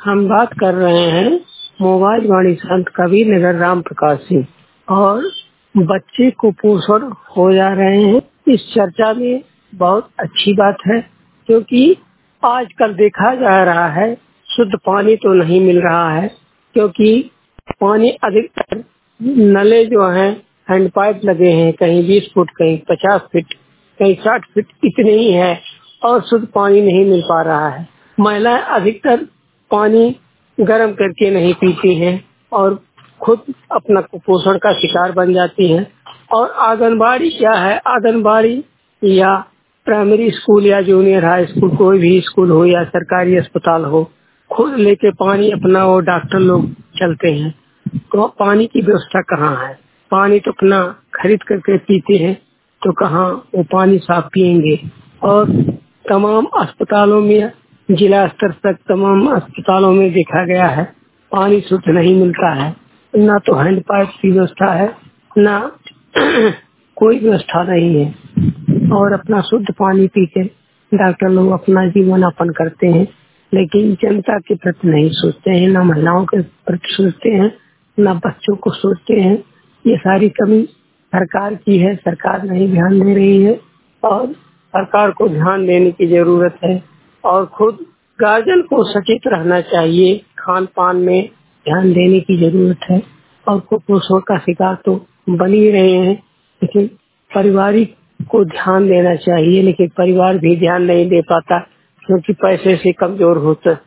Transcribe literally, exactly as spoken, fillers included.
हम बात कर रहे हैं मोबाइल वाणी संत कबीर नगर राम प्रकाश सिंह। और बच्चे कुपोषण हो जा रहे हैं, इस चर्चा में बहुत अच्छी बात है, क्योंकि आजकल देखा जा रहा है शुद्ध पानी तो नहीं मिल रहा है, क्योंकि पानी अधिकतर नले जो हैं हैंड पाइप लगे हैं, कहीं बीस फुट कहीं पचास फीट कहीं साठ फीट इतने ही है, और शुद्ध पानी नहीं मिल पा रहा है। महिलाएं अधिकतर पानी गर्म करके नहीं पीती हैं और खुद अपना कुपोषण का शिकार बन जाती हैं। और आंगनबाड़ी क्या है, आंगनबाड़ी या प्राइमरी स्कूल या जूनियर हाई स्कूल, कोई भी स्कूल हो या सरकारी अस्पताल हो, खुद लेके पानी अपना वो डॉक्टर लोग चलते हैं, तो पानी की व्यवस्था कहाँ है? पानी तो अपना खरीद करके पीते हैं, तो कहाँ वो पानी साफ पिएंगे। और तमाम अस्पतालों में, जिला स्तर तक तमाम अस्पतालों में देखा गया है पानी शुद्ध नहीं मिलता है, ना तो हैंड पाइप की व्यवस्था है, ना कोई व्यवस्था नहीं है। और अपना शुद्ध पानी पी के डॉक्टर लोग अपना जीवन यापन करते हैं, लेकिन जनता के प्रति नहीं सोचते हैं, ना महिलाओं के प्रति सोचते हैं, ना बच्चों को सोचते हैं। ये सारी कमी सरकार की है, सरकार नहीं ध्यान दे रही है, और सरकार को ध्यान देने की जरूरत है। और खुद गार्जियन को सचेत रहना चाहिए, खान पान में ध्यान देने की जरूरत है। और कुपोषण का शिकार तो बन ही रहे हैं, लेकिन पारिवारिक को ध्यान देना चाहिए, लेकिन परिवार भी ध्यान नहीं दे पाता, क्योंकि पैसे से कमजोर होता